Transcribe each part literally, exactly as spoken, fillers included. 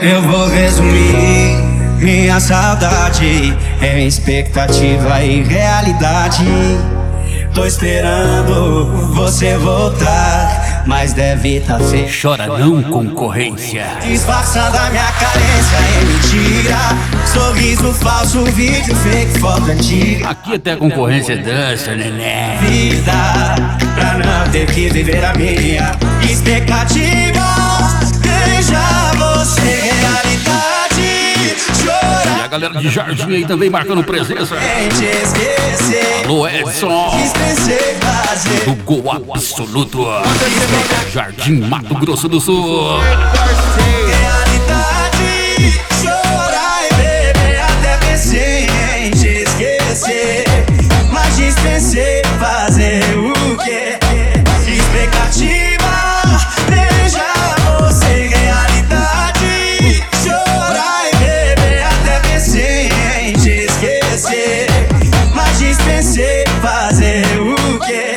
Eu vou resumir minha saudade em expectativa e realidade. Tô esperando você voltar, mas deve tá feio. Chora não, concorrência. Disfarçando a minha carência em mentira. Sorriso falso, vídeo fake, foto antiga. Aqui até a concorrência dança, neném. Vida, pra não ter que viver a minha expectativa. Veja você, realidade. Chorar. E a galera de Jardim aí também marcando presença. Gente esquecer. Alô, Edson. Dispensei fazer. Do Gol Absoluto. Jardim, Mato Grosso do Sul. Realidade. Chorar e beber até pensei em te esquecer. Mas dispensei fazer o quê? Expectativa. Veja você, realidade. Chorar e beber até pensei em te esquecer. Mas dispensei fazer o quê?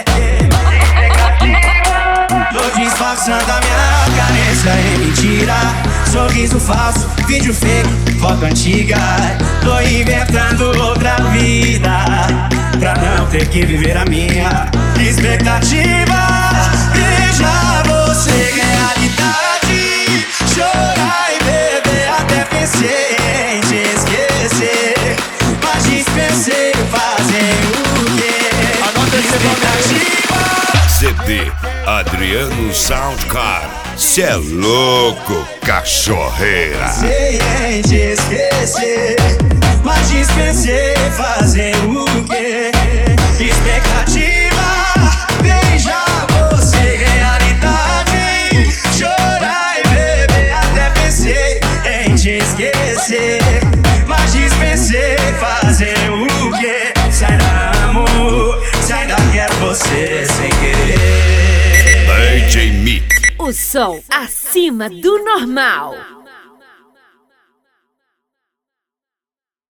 Tô disfarçando a minha carência em mentira. Sorriso falso, vídeo fake, foto antiga. Tô inventando outra vida pra não ter que viver a minha expectativa. Veja você, realidade. Chorar e beber até pensei em te esquecer. Mas dispensei fazer o quê? Expectativa. C D Adriano Soundcar. Cê é louco, cachorreira. Sei em te esquecer, mas dispensei fazer o quê? Expectativa. Veja você, realidade. Chorar e beber até pensei em te esquecer, mas dispensei fazer o quê? Sai da amor, se ainda quero você sem querer. D J Mick. O som acima do normal.